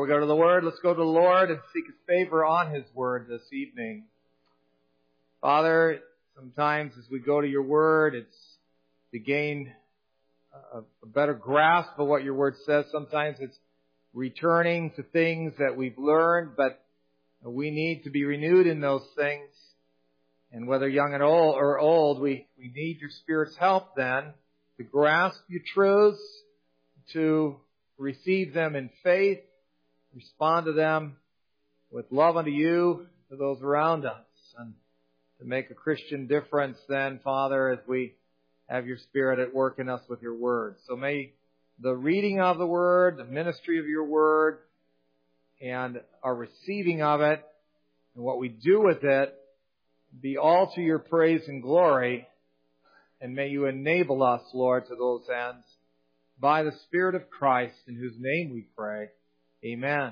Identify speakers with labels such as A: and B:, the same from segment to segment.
A: we go to the Word, let's go to the Lord and seek His favor on His Word this evening. Father, sometimes as we go to your Word, it's to gain a better grasp of what your Word says. Sometimes it's returning to things that we've learned, but we need to be renewed in those things. And whether young and old, we need your Spirit's help then to grasp your truths, to receive them in faith, respond to them with love unto you, to those around us, and to make a Christian difference then, Father, as we have your Spirit at work in us with your Word. So may the reading of the Word, the ministry of your Word, and our receiving of it, and what we do with it, be all to your praise and glory, and may you enable us, Lord, to those ends, by the Spirit of Christ, in whose name we pray. Amen.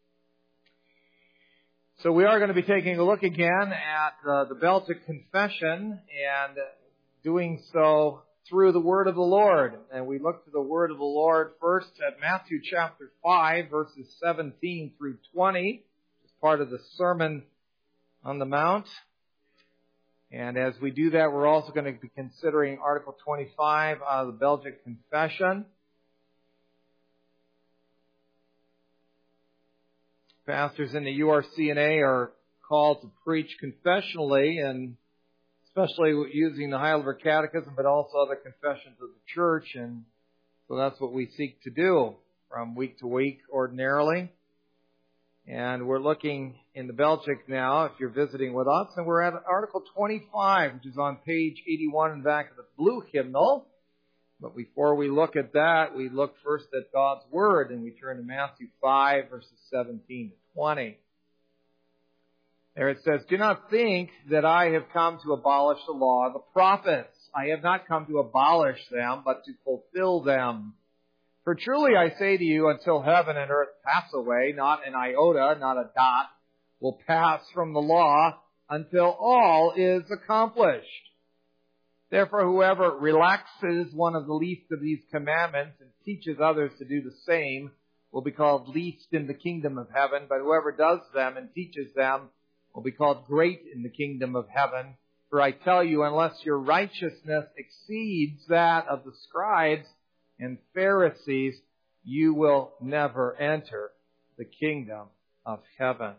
A: So we are going to be taking a look again at the Belgic Confession, and doing so through the Word of the Lord. And we look to the Word of the Lord first at Matthew chapter 5, verses 17 through 20, as part of the Sermon on the Mount. And as we do that, we're also going to be considering Article 25 of the Belgic Confession. Pastors in the URCNA are called to preach confessionally, and especially using the Heidelberg Catechism, but also other confessions of the Church. And so that's what we seek to do from week to week ordinarily. And we're looking in the Belgic now, if you're visiting with us, and we're at Article 25, which is on page 81 in the back of the blue hymnal. But before we look at that, we look first at God's Word, and we turn to Matthew 5, verses 17 to 20. There it says, "Do not think that I have come to abolish the law of the prophets. I have not come to abolish them, but to fulfill them. For truly I say to you, until heaven and earth pass away, not an iota, not a dot, will pass from the law until all is accomplished. Therefore, whoever relaxes one of the least of these commandments and teaches others to do the same will be called least in the kingdom of heaven. But whoever does them and teaches them will be called great in the kingdom of heaven. For I tell you, unless your righteousness exceeds that of the scribes and Pharisees, you will never enter the kingdom of heaven."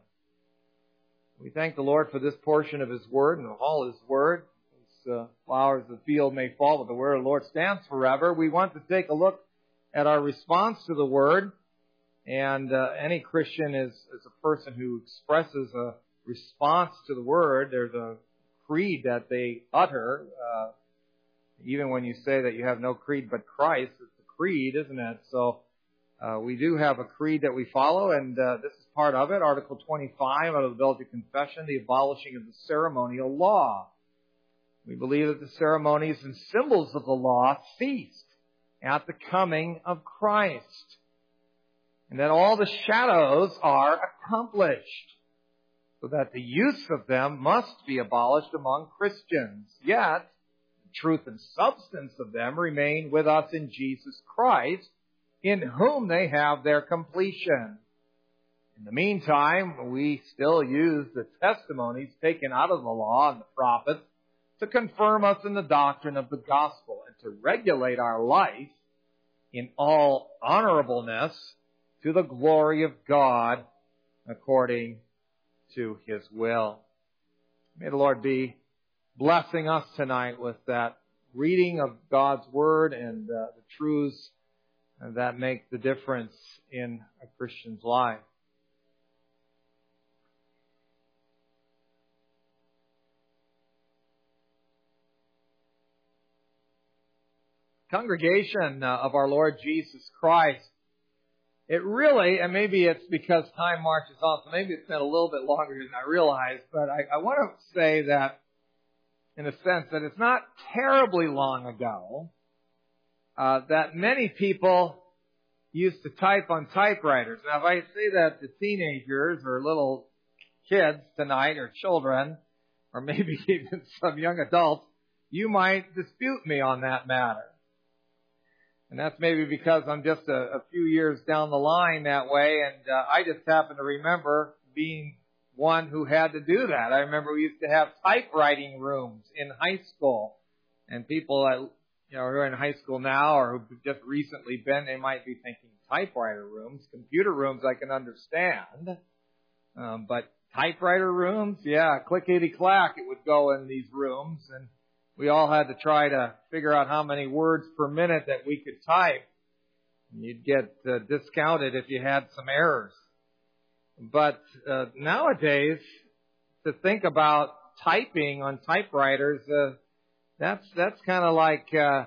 A: We thank the Lord for this portion of His Word and all His Word. As flowers of the field may fall, but the Word of the Lord stands forever. We want to take a look at our response to the Word. And any Christian is a person who expresses a response to the Word. There's a creed that they utter. Even when you say that you have no creed but Christ, it's a creed, isn't it? So we do have a creed that we follow, and this is part of it. Article 25 out of the Belgic Confession, the abolishing of the ceremonial law. We believe that the ceremonies and symbols of the law ceased at the coming of Christ, and that all the shadows are accomplished, so that the use of them must be abolished among Christians. Yet, the truth and substance of them remain with us in Jesus Christ, in whom they have their completion. In the meantime, we still use the testimonies taken out of the law and the prophets to confirm us in the doctrine of the gospel and to regulate our life in all honorableness to the glory of God according to His will. May the Lord be blessing us tonight with that reading of God's Word and the truths that make the difference in a Christian's life. Congregation of our Lord Jesus Christ, it really, and maybe it's because time marches on, so maybe it's been a little bit longer than I realized, but I want to say that, in a sense, that it's not terribly long ago that many people used to type on typewriters. Now, if I say that to teenagers or little kids tonight, or children, or maybe even some young adults, you might dispute me on that matter. And that's maybe because I'm just a few years down the line that way, and I just happen to remember being one who had to do that. I remember we used to have typewriting rooms in high school, and people that who are in high school now or who've just recently been, they might be thinking typewriter rooms, computer rooms I can understand, but typewriter rooms, yeah, clickety-clack, it would go in these rooms, and we all had to try to figure out how many words per minute that we could type. And you'd get discounted if you had some errors. But nowadays, to think about typing on typewriters, that's kind of like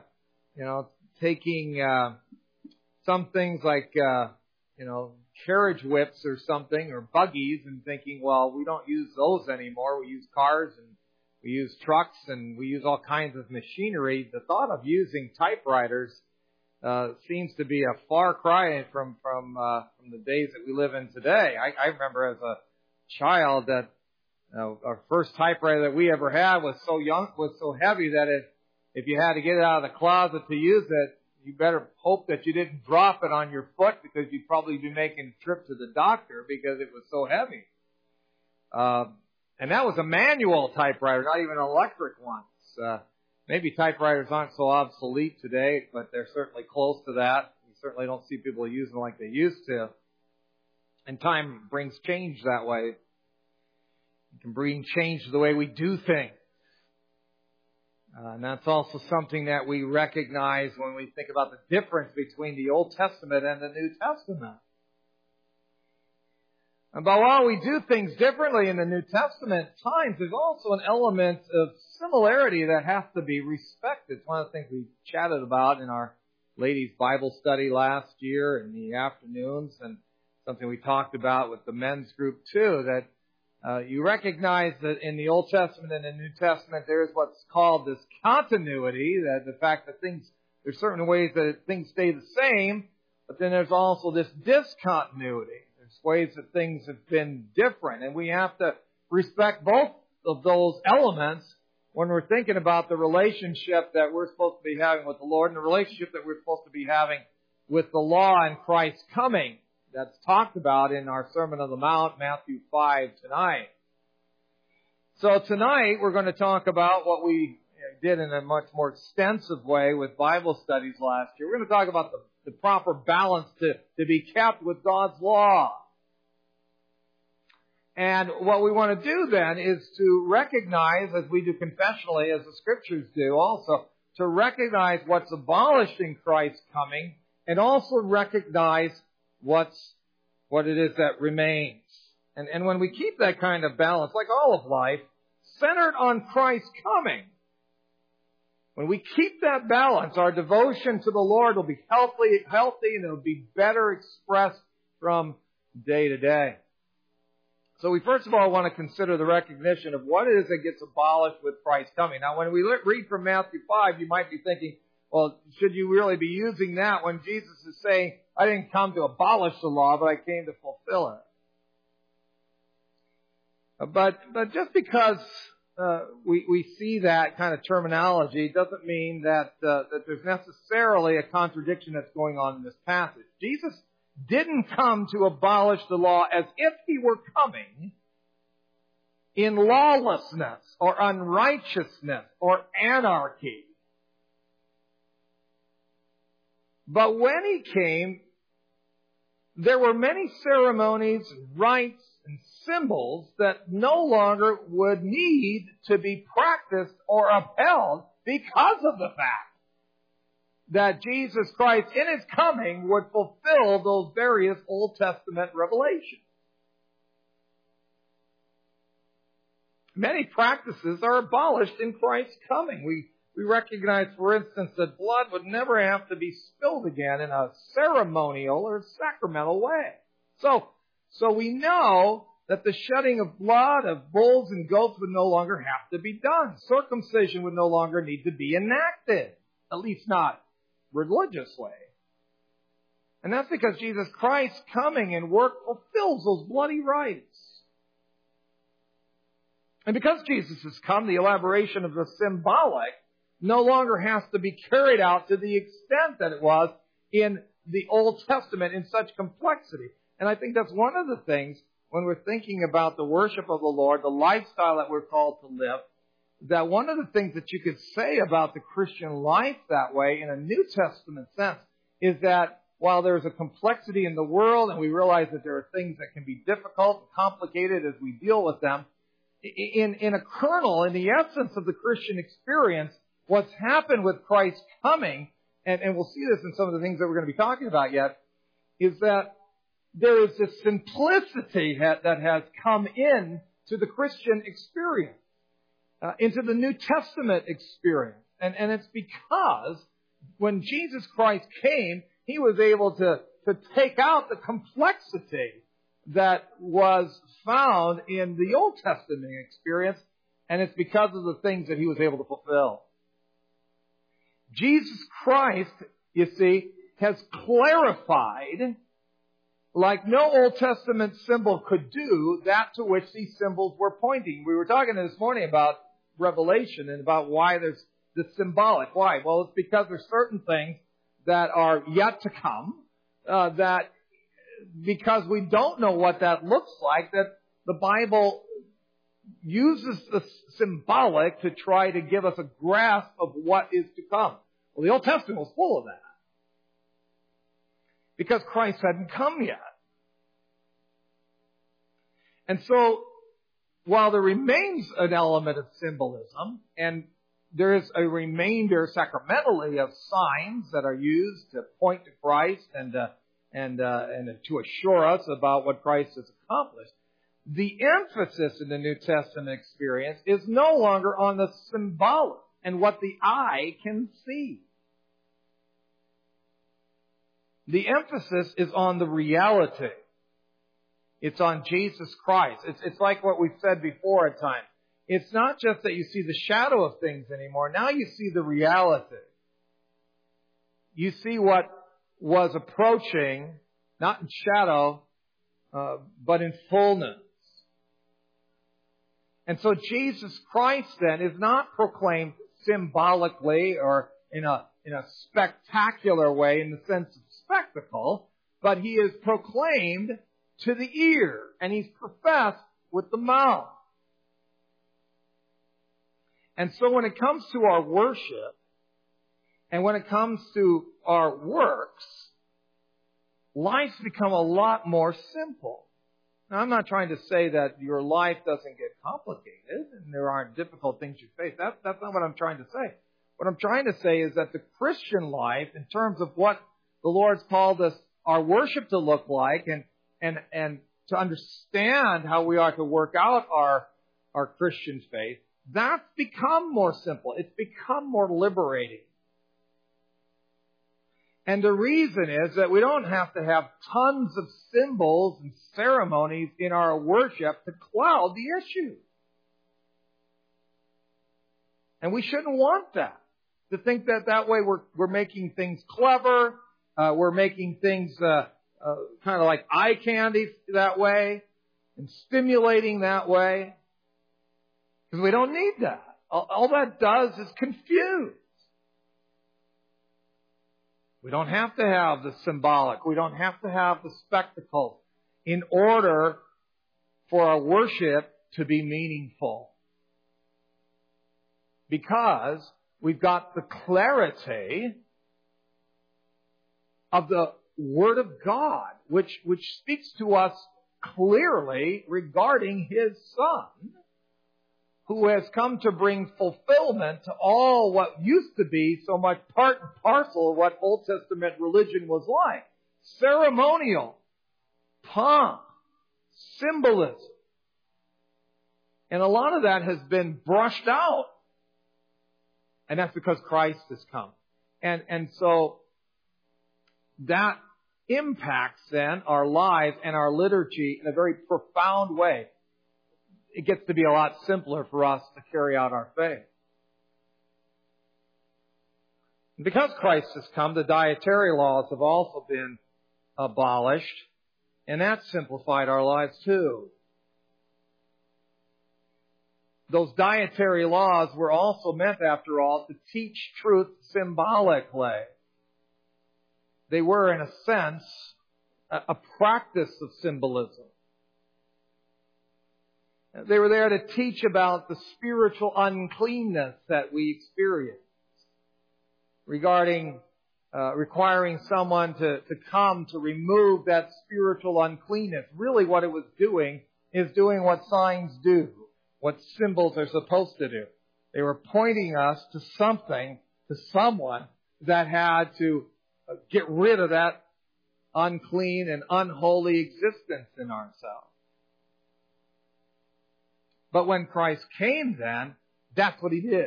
A: taking some things like carriage whips or something, or buggies, and thinking, well, we don't use those anymore. We use cars and we use trucks and we use all kinds of machinery. The thought of using typewriters seems to be a far cry from the days that we live in today. I remember as a child that our first typewriter that we ever had was so heavy that if you had to get it out of the closet to use it, you better hope that you didn't drop it on your foot, because you'd probably be making a trip to the doctor because it was so heavy. And that was a manual typewriter, not even an electric one. Maybe typewriters aren't so obsolete today, but they're certainly close to that. We certainly don't see people using them like they used to. And time brings change that way. It can bring change to the way we do things. And that's also something that we recognize when we think about the difference between the Old Testament and the New Testament. But while we do things differently in the New Testament times, there's also an element of similarity that has to be respected. It's one of the things we chatted about in our ladies' Bible study last year in the afternoons, and something we talked about with the men's group too, that you recognize that in the Old Testament and the New Testament there is what's called this continuity, that the fact that there's certain ways that things stay the same, but then there's also this discontinuity. There's ways that things have been different, and we have to respect both of those elements when we're thinking about the relationship that we're supposed to be having with the Lord and the relationship that we're supposed to be having with the law and Christ's coming. That's talked about in our Sermon on the Mount, Matthew 5 tonight. So tonight we're going to talk about what we did in a much more extensive way with Bible studies last year. We're going to talk about the proper balance to be kept with God's law. And what we want to do then is to recognize, as we do confessionally, as the Scriptures do also, to recognize what's abolished in Christ's coming, and also recognize what it is that remains. And when we keep that kind of balance, like all of life, centered on Christ's coming, when we keep that balance, our devotion to the Lord will be healthy, and it will be better expressed from day to day. So we first of all want to consider the recognition of what it is that gets abolished with Christ's coming. Now, when we read from Matthew 5, you might be thinking, well, should you really be using that when Jesus is saying, I didn't come to abolish the law, but I came to fulfill it. But just because we see that kind of terminology doesn't mean that there's necessarily a contradiction that's going on in this passage. Jesus didn't come to abolish the law as if he were coming in lawlessness or unrighteousness or anarchy. But when he came, there were many ceremonies, rites, and symbols that no longer would need to be practiced or upheld because of the fact that Jesus Christ in His coming would fulfill those various Old Testament revelations. Many practices are abolished in Christ's coming. We recognize, for instance, that blood would never have to be spilled again in a ceremonial or sacramental way. So we know that the shedding of blood of bulls and goats would no longer have to be done. Circumcision would no longer need to be enacted, at least not religiously. And that's because Jesus Christ's coming and work fulfills those bloody rites. And because Jesus has come, the elaboration of the symbolic no longer has to be carried out to the extent that it was in the Old Testament in such complexity. And I think that's one of the things when we're thinking about the worship of the Lord, the lifestyle that we're called to live, that one of the things that you could say about the Christian life that way in a New Testament sense is that while there's a complexity in the world and we realize that there are things that can be difficult and complicated as we deal with them, in a kernel, in the essence of the Christian experience, what's happened with Christ's coming, and we'll see this in some of the things that we're going to be talking about yet, is that there is this simplicity that has come in to the Christian experience, into the New Testament experience. And it's because when Jesus Christ came, He was able to take out the complexity that was found in the Old Testament experience, and it's because of the things that He was able to fulfill. Jesus Christ, you see, has clarified, like no Old Testament symbol could do, that to which these symbols were pointing. We were talking this morning about Revelation and about why there's the symbolic. Why? Well, it's because there's certain things that are yet to come, that because we don't know what that looks like, that the Bible uses the symbolic to try to give us a grasp of what is to come. Well, the Old Testament was full of that, because Christ hadn't come yet. And so, while there remains an element of symbolism, and there is a remainder sacramentally of signs that are used to point to Christ and to assure us about what Christ has accomplished, the emphasis in the New Testament experience is no longer on the symbolic and what the eye can see. The emphasis is on the reality. It's on Jesus Christ. It's like what we've said before at times. It's not just that you see the shadow of things anymore. Now you see the reality. You see what was approaching, not in shadow, but in fullness. And so Jesus Christ then is not proclaimed symbolically or in a spectacular way in the sense of spectacle, but He is proclaimed to the ear, and He's professed with the mouth. And so when it comes to our worship, and when it comes to our works, life's become a lot more simple. Now, I'm not trying to say that your life doesn't get complicated and there aren't difficult things you face. That's not what I'm trying to say. What I'm trying to say is that the Christian life, in terms of what the Lord's called us our worship to look like, and to understand how we are to work out our Christian faith, that's become more simple. It's become more liberating. And the reason is that we don't have to have tons of symbols and ceremonies in our worship to cloud the issue. And we shouldn't want that. To think that way we're making things clever, we're making things kind of like eye candy that way, and stimulating that way. Because we don't need that. All that does is confuse. We don't have to have the symbolic. We don't have to have the spectacle in order for our worship to be meaningful. Because we've got the clarity of the Word of God, which speaks to us clearly regarding His Son, who has come to bring fulfillment to all what used to be so much part and parcel of what Old Testament religion was like. Ceremonial, pomp, symbolism. And a lot of that has been brushed out. And that's because Christ has come. And so that impacts then our lives and our liturgy in a very profound way. It gets to be a lot simpler for us to carry out our faith. And because Christ has come, the dietary laws have also been abolished, and that simplified our lives too. those dietary laws were also meant, after all, to teach truth symbolically. They were, in a sense, a practice of symbolism. They were there to teach about the spiritual uncleanness that we experience, regarding requiring someone to come to remove that spiritual uncleanness. Really what it was doing is doing what signs do, what symbols are supposed to do. They were pointing us to something, to someone that had to get rid of that unclean and unholy existence in ourselves. But when Christ came then, that's what He did.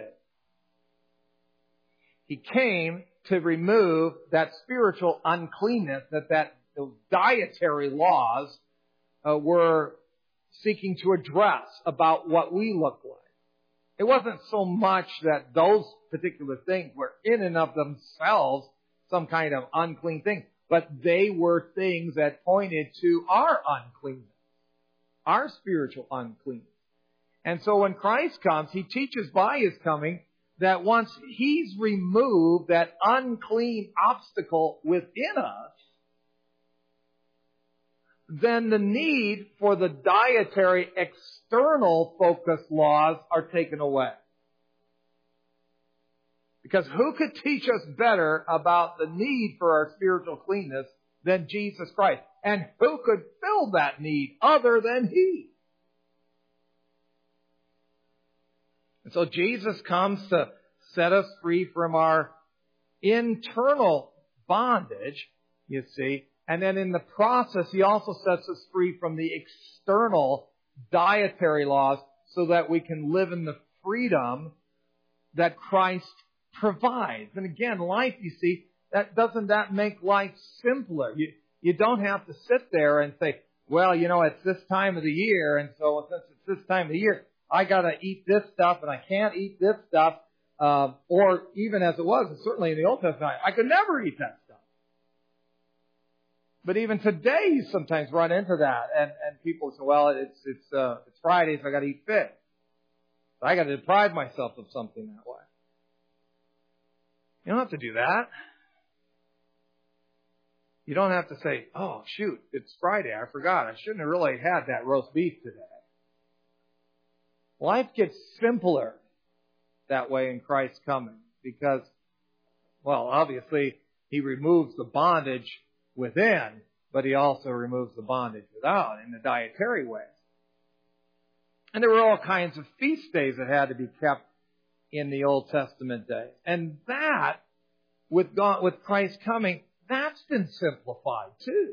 A: He came to remove that spiritual uncleanness that those dietary laws were seeking to address about what we look like. It wasn't so much that those particular things were in and of themselves some kind of unclean thing, but they were things that pointed to our uncleanness, our spiritual uncleanness. And so when Christ comes, He teaches by His coming that once He's removed that unclean obstacle within us, then the need for the dietary external focused laws are taken away. Because who could teach us better about the need for our spiritual cleanness than Jesus Christ? And who could fill that need other than He? And so Jesus comes to set us free from our internal bondage, you see. And then in the process, He also sets us free from the external dietary laws so that we can live in the freedom that Christ provides. And again, life, you see, doesn't that make life simpler? You don't have to sit there and say, well, it's this time of the year, and so since it's this time of the year, I gotta eat this stuff and I can't eat this stuff. Or even as it was, certainly in the Old Testament, I could never eat that stuff. But even today, you sometimes run into that, and people say, well, it's Friday, so I gotta eat fish. So I gotta deprive myself of something that way. You don't have to do that. You don't have to say, oh, shoot, it's Friday, I forgot. I shouldn't have really had that roast beef today. Life gets simpler that way in Christ's coming because, well, obviously, He removes the bondage within, but He also removes the bondage without in the dietary way. And there were all kinds of feast days that had to be kept in the Old Testament days. And that, with Christ coming, that's been simplified too.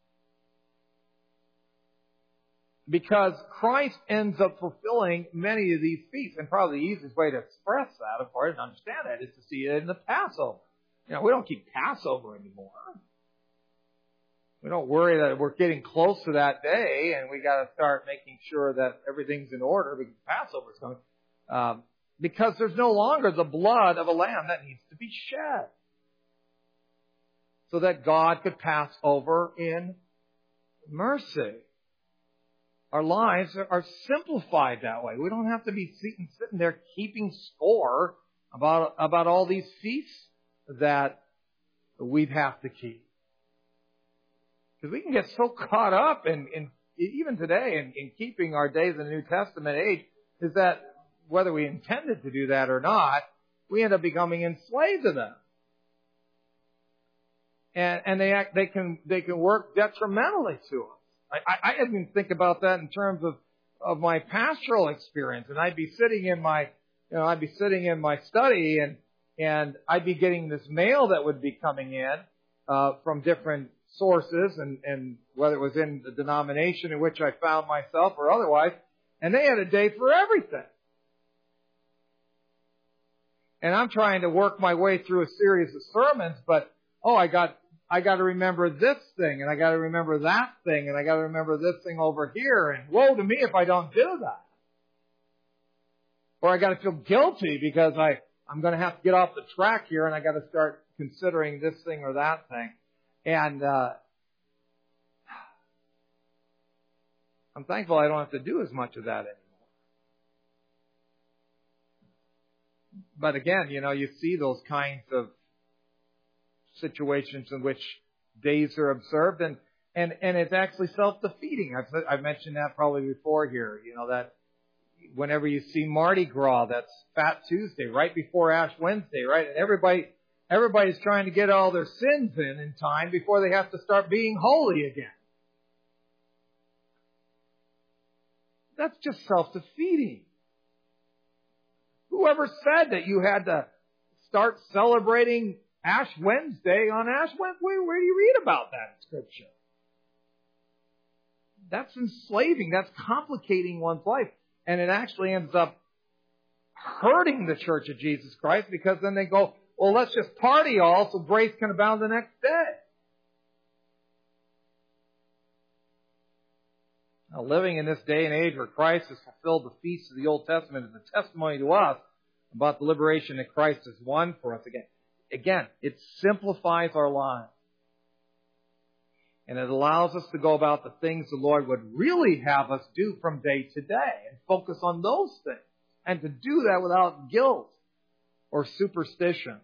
A: Because Christ ends up fulfilling many of these feasts. And probably the easiest way to express that, of course, and understand that, is to see it in the Passover. We don't keep Passover anymore. We don't worry that we're getting close to that day and we got to start making sure that everything's in order because Passover's coming. Because there's no longer the blood of a lamb that needs to be shed. So that God could pass over in mercy. Our lives are simplified that way. We don't have to be sitting there keeping score about all these feasts that we'd have to keep. Because we can get so caught up in even today in keeping our days in the New Testament age, is that whether we intended to do that or not, we end up becoming enslaved to them. And they can work detrimentally to us. I didn't think about that in terms of my pastoral experience. And I'd be sitting in my study and I'd be getting this mail that would be coming in, from different sources and whether it was in the denomination in which I found myself or otherwise. And they had a day for everything. And I'm trying to work my way through a series of sermons, but, I got to remember this thing, and I got to remember that thing, and I got to remember this thing over here, and woe to me if I don't do that. Or I got to feel guilty because I'm going to have to get off the track here, and I got to start considering this thing or that thing. And I'm thankful I don't have to do as much of that anymore. But again, you see those kinds of situations in which days are observed, and it's actually self-defeating. I've mentioned that probably before here. That whenever you see Mardi Gras, that's Fat Tuesday, right before Ash Wednesday, right? And everybody's trying to get all their sins in time before they have to start being holy again. That's just self-defeating. Whoever said that you had to start celebrating Ash Wednesday on Ash Wednesday? Where do you read about that in Scripture? That's enslaving. That's complicating one's life. And it actually ends up hurting the Church of Jesus Christ, because then they go, well, let's just party all so grace can abound the next day. Now, living in this day and age where Christ has fulfilled the feasts of the Old Testament is a testimony to us about the liberation that Christ has won for us. Again, it simplifies our lives. And it allows us to go about the things the Lord would really have us do from day to day and focus on those things. And to do that without guilt or superstition.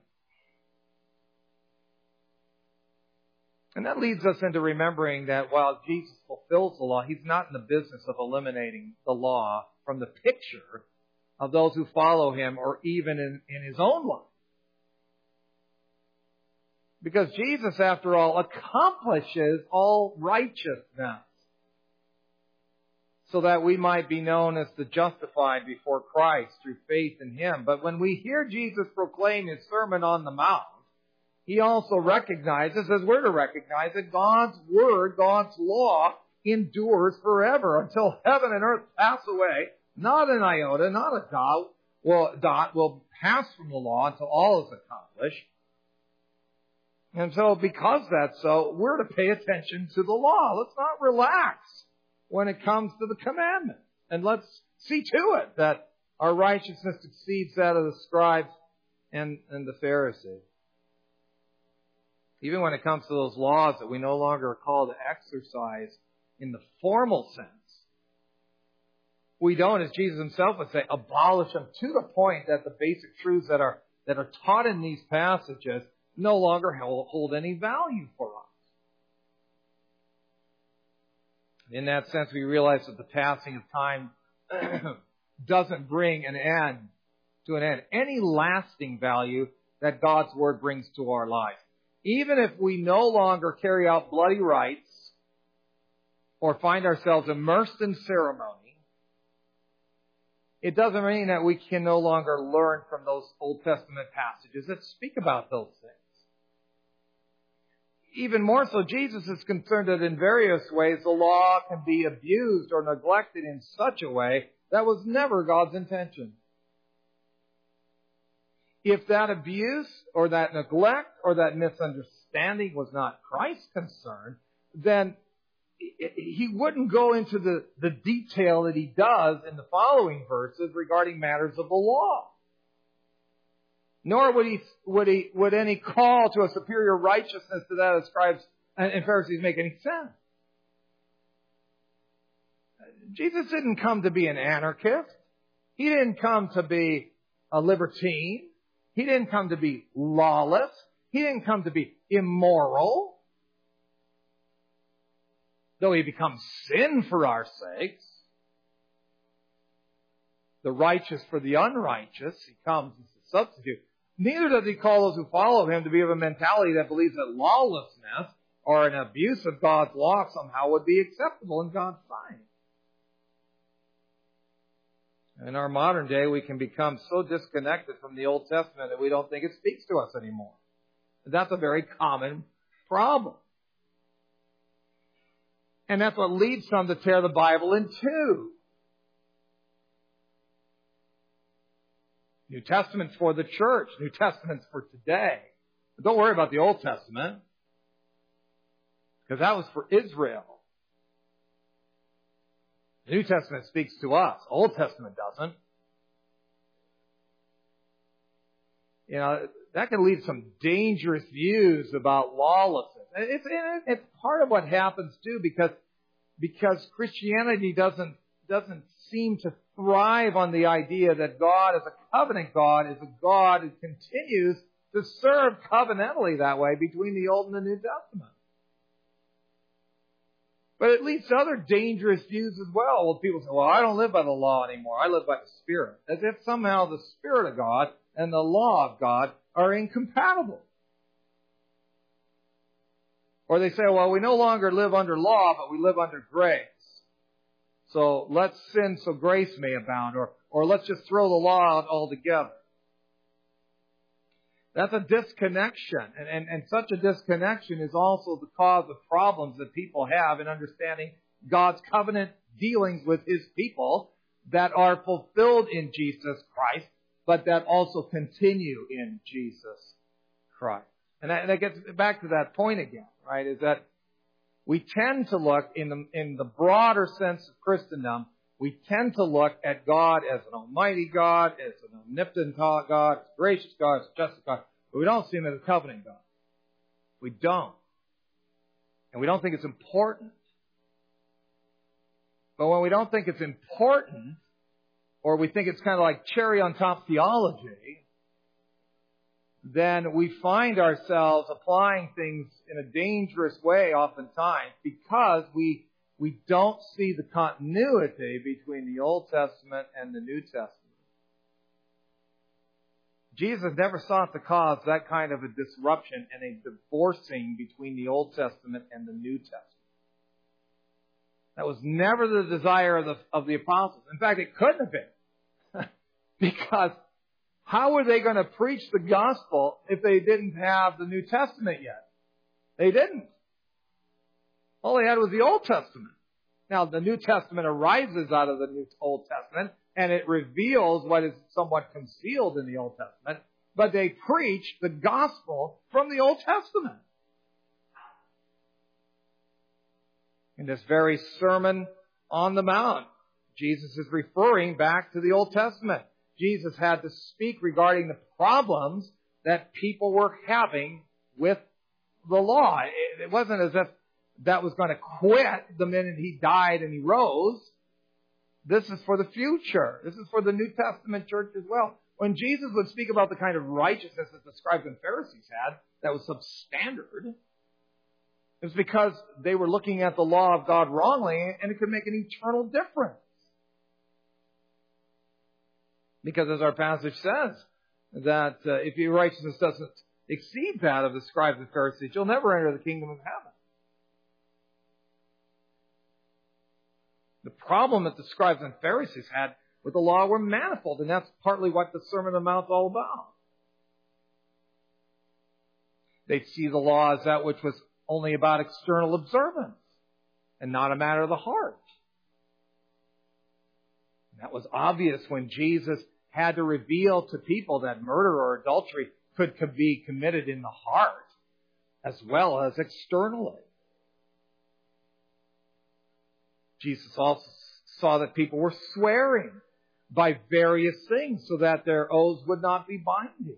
A: And that leads us into remembering that while Jesus fulfills the law, He's not in the business of eliminating the law from the picture of those who follow Him, or even in His own life. Because Jesus, after all, accomplishes all righteousness, so that we might be known as the justified before Christ through faith in Him. But when we hear Jesus proclaim His Sermon on the Mount, He also recognizes, as we're to recognize, that God's Word, God's law, endures forever until heaven and earth pass away. Not an iota, not a dot will pass from the law until all is accomplished. And so because that's so, we're to pay attention to the law. Let's not relax when it comes to the commandment. And let's see to it that our righteousness exceeds that of the scribes and the Pharisees. Even when it comes to those laws that we no longer are called to exercise in the formal sense, we don't, as Jesus Himself would say, abolish them to the point that the basic truths that are taught in these passages no longer hold any value for us. In that sense, we realize that the passing of time doesn't bring an end to an end. Any lasting value that God's Word brings to our life. Even if we no longer carry out bloody rites or find ourselves immersed in ceremony, it doesn't mean that we can no longer learn from those Old Testament passages that speak about those things. Even more so, Jesus is concerned that in various ways the law can be abused or neglected in such a way that was never God's intention. If that abuse or that neglect or that misunderstanding was not Christ's concern, then He wouldn't go into the detail that He does in the following verses regarding matters of the law. Nor would any call to a superior righteousness to that of scribes and Pharisees make any sense. Jesus didn't come to be an anarchist. He didn't come to be a libertine. He didn't come to be lawless. He didn't come to be immoral. Though He becomes sin for our sakes. The righteous for the unrighteous. He comes as a substitute. Neither does He call those who follow Him to be of a mentality that believes that lawlessness or an abuse of God's law somehow would be acceptable in God's sight. In our modern day, we can become so disconnected from the Old Testament that we don't think it speaks to us anymore. That's a very common problem. And that's what leads some to tear the Bible in two. New Testament's for the church. New Testament's for today. But don't worry about the Old Testament, because that was for Israel. The New Testament speaks to us. Old Testament doesn't. That can lead to some dangerous views about lawlessness. It's part of what happens too, because Christianity doesn't seem to thrive on the idea that God, as a covenant God, is a God who continues to serve covenantally that way between the Old and the New Testament. But it leads to other dangerous views as well. Well, people say, well, I don't live by the law anymore. I live by the Spirit. As if somehow the Spirit of God and the law of God are incompatible. Or they say, well, we no longer live under law, but we live under grace. So let's sin so grace may abound. Or let's just throw the law out altogether. That's a disconnection. And such a disconnection is also the cause of problems that people have in understanding God's covenant dealings with His people that are fulfilled in Jesus Christ, but that also continue in Jesus Christ. And that gets back to that point again, right? Is that we tend to look in the broader sense of Christendom, we tend to look at God as an almighty God, as an omnipotent God, as a gracious God, as a just God. But we don't see Him as a covenant God. We don't. And we don't think it's important. But when we don't think it's important, or we think it's kind of like cherry on top theology, then we find ourselves applying things in a dangerous way oftentimes because we don't see the continuity between the Old Testament and the New Testament. Jesus never sought to cause that kind of a disruption and a divorcing between the Old Testament and the New Testament. That was never the desire of the apostles. In fact, it couldn't have been. Because how were they going to preach the gospel if they didn't have the New Testament yet? They didn't. All they had was the Old Testament. Now, the New Testament arises out of the Old Testament, and it reveals what is somewhat concealed in the Old Testament, but they preached the gospel from the Old Testament. In this very Sermon on the Mount, Jesus is referring back to the Old Testament. Jesus had to speak regarding the problems that people were having with the law. It wasn't as if that was going to quit the minute He died and He rose. This is for the future. This is for the New Testament church as well. When Jesus would speak about the kind of righteousness that the scribes and Pharisees had, that was substandard, it was because they were looking at the law of God wrongly, and it could make an eternal difference. Because as our passage says, that if your righteousness doesn't exceed that of the scribes and Pharisees, you'll never enter the kingdom of heaven. The problem that the scribes and Pharisees had with the law were manifold, and that's partly what the Sermon on the Mount is all about. They'd see the law as that which was only about external observance and not a matter of the heart. And that was obvious when Jesus had to reveal to people that murder or adultery could be committed in the heart as well as externally. Jesus also saw that people were swearing by various things so that their oaths would not be binding.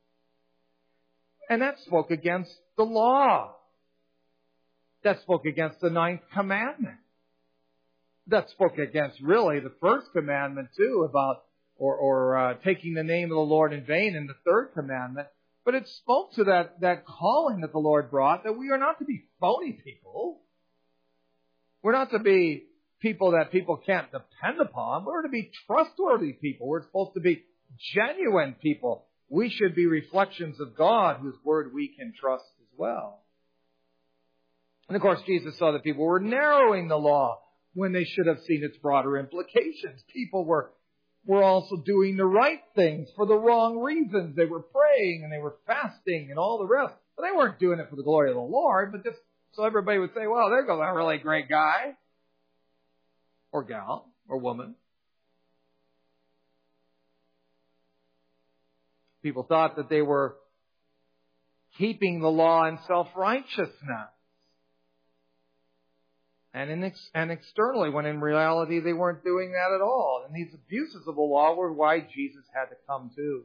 A: And that spoke against the law. That spoke against the 9th commandment. That spoke against really the 1st commandment too about taking the name of the Lord in vain in the 3rd commandment. But it spoke to that calling that the Lord brought, that we are not to be phony people. We're not to be people that people can't depend upon. We're to be trustworthy people. We're supposed to be genuine people. We should be reflections of God, whose word we can trust as well. And of course, Jesus saw that people were narrowing the law when they should have seen its broader implications. People were also doing the right things for the wrong reasons. They were praying and they were fasting and all the rest. But they weren't doing it for the glory of the Lord, but just so everybody would say, well, there goes a really great guy or gal or woman. People thought that they were keeping the law in self-righteousness. And externally, when in reality they weren't doing that at all. And these abuses of the law were why Jesus had to come too.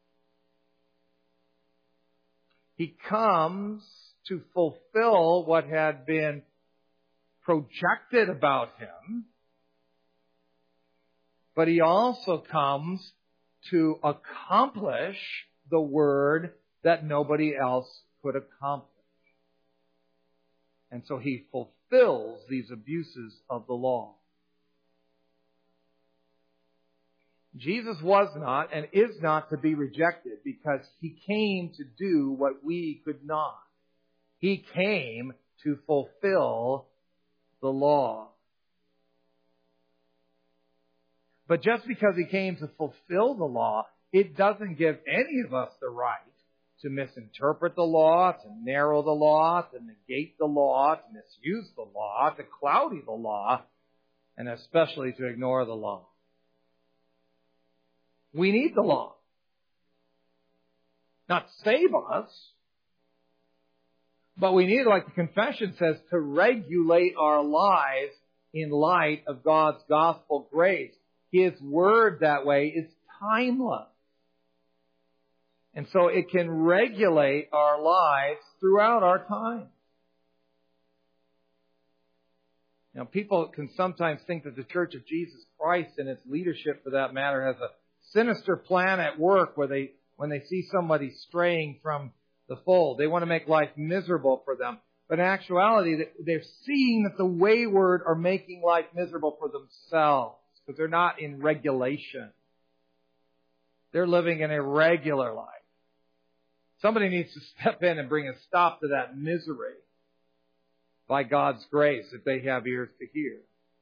A: He comes to fulfill what had been projected about Him. but He also comes to accomplish the Word that nobody else could accomplish. And so He fulfills these abuses of the law. Jesus was not and is not to be rejected because He came to do what we could not. He came to fulfill the law. But just because He came to fulfill the law, it doesn't give any of us the right to misinterpret the law, to narrow the law, to negate the law, to misuse the law, to cloudy the law, and especially to ignore the law. We need the law. Not to save us, but we need, like the confession says, to regulate our lives in light of God's gospel grace. His Word that way is timeless. And so it can regulate our lives throughout our time. Now, people can sometimes think that the Church of Jesus Christ and its leadership, for that matter, has a sinister plan at work where when they see somebody straying from the fold, they want to make life miserable for them. But in actuality, they're seeing that the wayward are making life miserable for themselves because they're not in regulation. They're living an irregular life. Somebody needs to step in and bring a stop to that misery by God's grace if they have ears to hear.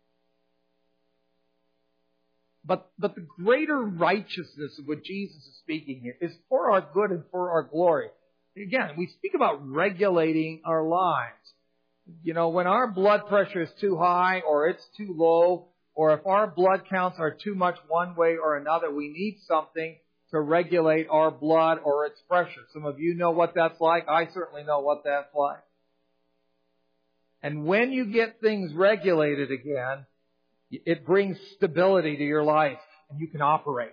A: But the greater righteousness of what Jesus is speaking here is for our good and for our glory. Again, we speak about regulating our lives. You know, when our blood pressure is too high or it's too low, or if our blood counts are too much one way or another, we need something to regulate our blood or its pressure. Some of you know what that's like. I certainly know what that's like. And when you get things regulated again, it brings stability to your life and you can operate.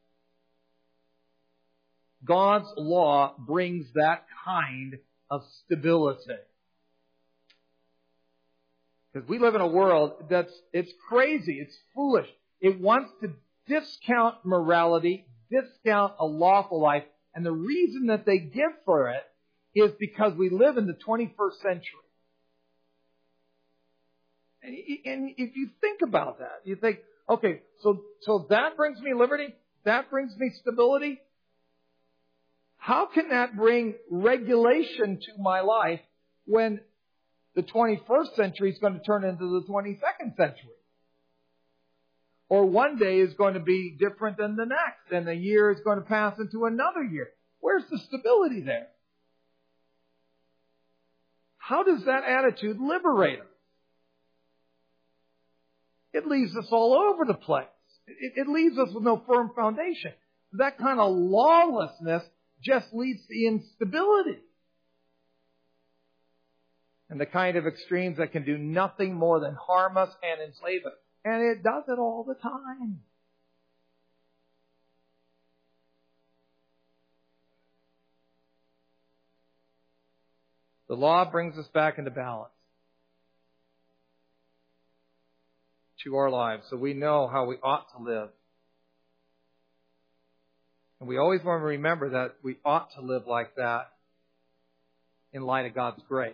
A: God's law brings that kind of stability. Because we live in a world it's crazy, it's foolish. It wants to discount morality, discount a lawful life, and the reason that they give for it is because we live in the 21st century. And if you think about that, you think, okay, so that brings me liberty, that brings me stability. How can that bring regulation to my life when the 21st century is going to turn into the 22nd century? Or one day is going to be different than the next, and a year is going to pass into another year. Where's the stability there? How does that attitude liberate us? It leaves us all over the place. It leaves us with no firm foundation. That kind of lawlessness just leads to instability. And the kind of extremes that can do nothing more than harm us and enslave us. And it does it all the time. The law brings us back into balance to our lives, so we know how we ought to live. And we always want to remember that we ought to live like that in light of God's grace.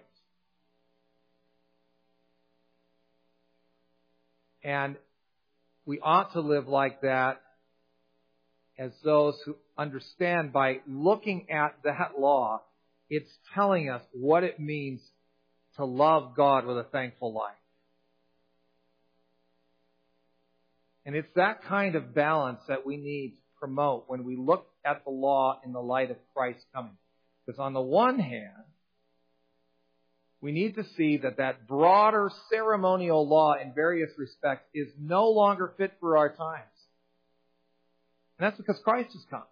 A: And we ought to live like that as those who understand by looking at that law, it's telling us what it means to love God with a thankful life. And it's that kind of balance that we need to promote when we look at the law in the light of Christ's coming. Because on the one hand, we need to see that broader ceremonial law in various respects is no longer fit for our times. And that's because Christ has come.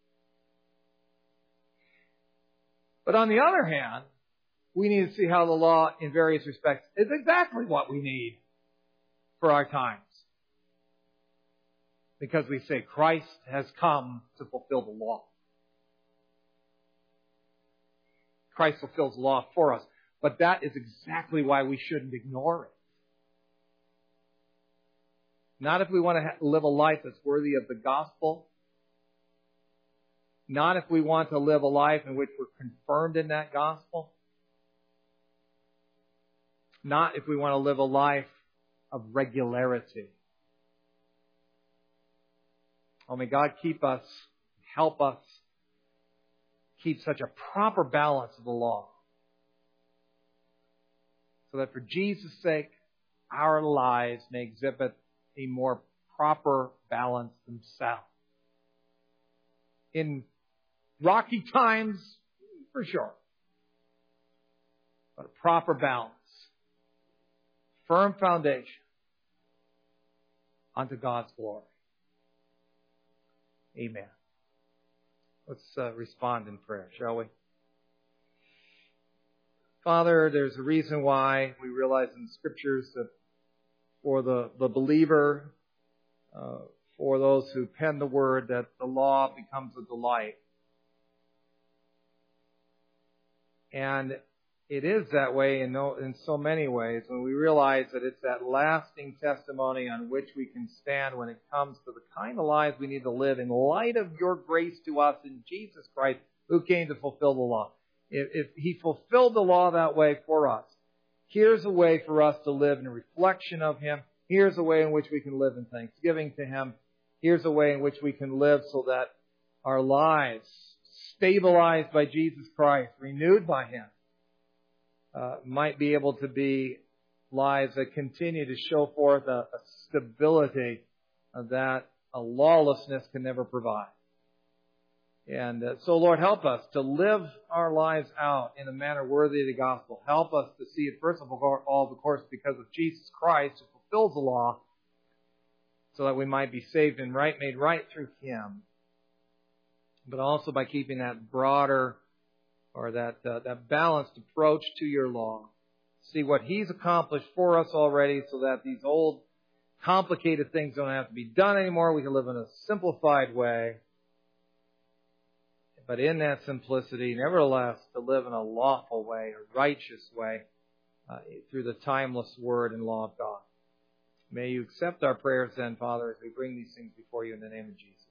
A: But on the other hand, we need to see how the law in various respects is exactly what we need for our times. Because we say Christ has come to fulfill the law. Christ fulfills the law for us. But that is exactly why we shouldn't ignore it. Not if we want to live a life that's worthy of the gospel. Not if we want to live a life in which we're confirmed in that gospel. Not if we want to live a life of regularity. Oh, may God keep us, help us keep such a proper balance of the law, so that for Jesus' sake, our lives may exhibit a more proper balance themselves. In rocky times, for sure, but a proper balance, firm foundation unto God's glory. Amen. Let's respond in prayer, shall we? Father, there's a reason why we realize in the Scriptures that for the believer, for those who pen the Word, that the law becomes a delight. And it is that way in so many ways when we realize that it's that lasting testimony on which we can stand when it comes to the kind of lives we need to live in light of your grace to us in Jesus Christ, who came to fulfill the law. If He fulfilled the law that way for us, here's a way for us to live in reflection of Him. Here's a way in which we can live in thanksgiving to Him. Here's a way in which we can live so that our lives, stabilized by Jesus Christ, renewed by Him, might be able to be lives that continue to show forth a stability that a lawlessness can never provide. And so, Lord, help us to live our lives out in a manner worthy of the gospel. Help us to see it, first of all, of course, because of Jesus Christ, who fulfills the law, so that we might be saved and made right through Him. But also by keeping that broader, or that balanced approach to your law. See what He's accomplished for us already, so that these old, complicated things don't have to be done anymore. We can live in a simplified way. But in that simplicity, nevertheless, to live in a lawful way, a righteous way, through the timeless Word and law of God. May you accept our prayers then, Father, as we bring these things before you in the name of Jesus.